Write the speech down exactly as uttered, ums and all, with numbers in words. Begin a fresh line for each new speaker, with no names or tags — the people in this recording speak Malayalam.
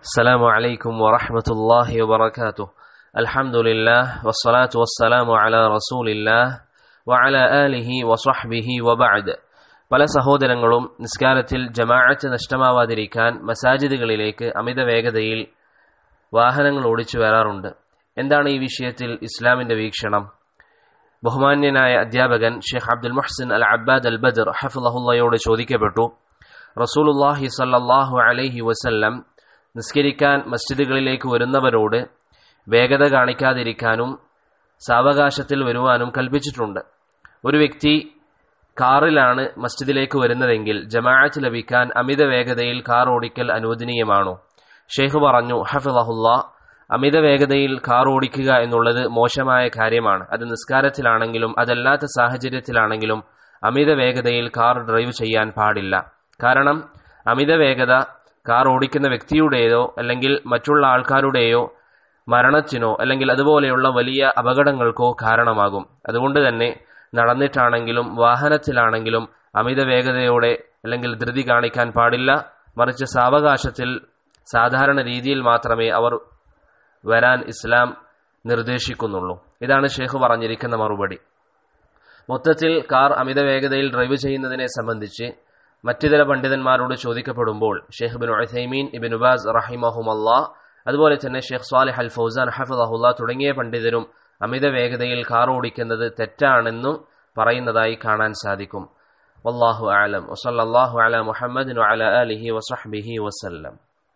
السلام عليكم ورحمة الله وبركاته. الحمد لله والصلاة والسلام على رسول الله وعلى آله وصحبه وبعد. പല സഹോദരങ്ങളും നിസ്കാരത്തിൽ ജമാഅത്ത് നഷ്ടമാവാതിരിക്കാൻ മസാജിദുകളിലേക്ക് അമിത വേഗതയിൽ വാഹനങ്ങൾ ഓടിച്ചു വരാറുണ്ട്. എന്താണ് ഈ വിഷയത്തിൽ ഇസ്ലാമിന്റെ വീക്ഷണം? ബഹുമാന്യനായ അധ്യാപകൻ ഷെയ്ഖ് അബ്ദുൽ മുഹ്സിൻ അൽ അബ്ബാദ് അൽ ബദർ ഹഫിളഹുല്ലാഹയോട് ചോദിക്കപ്പെട്ടു, റസൂലുള്ളാഹി സ്വല്ലല്ലാഹു അലൈഹി വസല്ലം നിസ്കരിക്കാൻ മസ്ജിദുകളിലേക്ക് വരുന്നവരോട് വേഗത കാണിക്കാതിരിക്കാനും സാവകാശത്തിൽ വരുവാനും കൽപ്പിച്ചിട്ടുണ്ട്. ഒരു വ്യക്തി കാറിലാണ് മസ്ജിദിലേക്ക് വരുന്നതെങ്കിൽ ജമാഅത്ത് ലഭിക്കാൻ അമിത വേഗതയിൽ കാർ ഓടിക്കൽ അനുവദനീയമാണോ? ഷെയ്ഖ് പറഞ്ഞു ഹഫിളഹുല്ലാ, അമിത വേഗതയിൽ കാർ ഓടിക്കുക എന്നുള്ളത് മോശമായ കാര്യമാണ്. അത് നിസ്കാരത്തിലാണെങ്കിലും അതല്ലാത്ത സാഹചര്യത്തിലാണെങ്കിലും അമിത വേഗതയിൽ കാർ ഡ്രൈവ് ചെയ്യാൻ പാടില്ല. കാരണം അമിത വേഗത കാർ ഓടിക്കുന്ന വ്യക്തിയുടേതോ അല്ലെങ്കിൽ മറ്റുള്ള ആൾക്കാരുടെയോ മരണത്തിനോ അല്ലെങ്കിൽ അതുപോലെയുള്ള വലിയ അപകടങ്ങൾക്കോ കാരണമാകും. അതുകൊണ്ട് തന്നെ നടന്നിട്ടാണെങ്കിലും വാഹനത്തിലാണെങ്കിലും അമിത വേഗതയോടെ അല്ലെങ്കിൽ ധൃതി കാണിക്കാൻ പാടില്ല. മറിച്ച് സാവകാശത്തിൽ സാധാരണ രീതിയിൽ മാത്രമേ അവർ വരാൻ ഇസ്ലാം നിർദ്ദേശിക്കുന്നുള്ളൂ. ഇതാണ് ഷെയ്ഖ് പറഞ്ഞിരിക്കുന്ന മറുപടി. മൊത്തത്തിൽ കാർ അമിത വേഗതയിൽ ഡ്രൈവ് ചെയ്യുന്നതിനെ സംബന്ധിച്ച് മറ്റിതര പണ്ഡിതന്മാരോട് ചോദിക്കപ്പെടുമ്പോൾ Sheikh Ibn Uthaymeen, Ibn Baz റഹിമഹുമല്ലാഹ്, അതുപോലെ തന്നെ ഷെയ്ഖ് സ്വാലിഹ് അൽ ഫൗസാൻ ഹഫിളഹുല്ലാഹ് തുടങ്ങിയ പണ്ഡിതരും അമിത വേഗതയിൽ കാർ ഓടിക്കുന്നത് തെറ്റാണെന്നും പറയുന്നതായി കാണാൻ സാധിക്കും. വല്ലാഹു അഅലം. വസല്ലല്ലാഹു അലാ മുഹമ്മദിൻ വഅലാ ആലിഹി വസഹ്ബിഹി വസല്ലം.